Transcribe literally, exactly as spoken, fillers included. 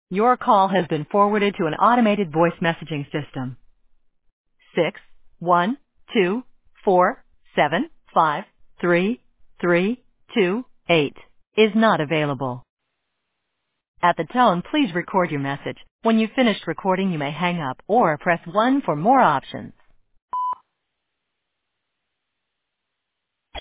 Your call has been forwarded to an automated voice messaging system. Six one two four seven five three three two eight is not available. At the tone, please record your message. When you've finished recording, you may hang up or press one for more options.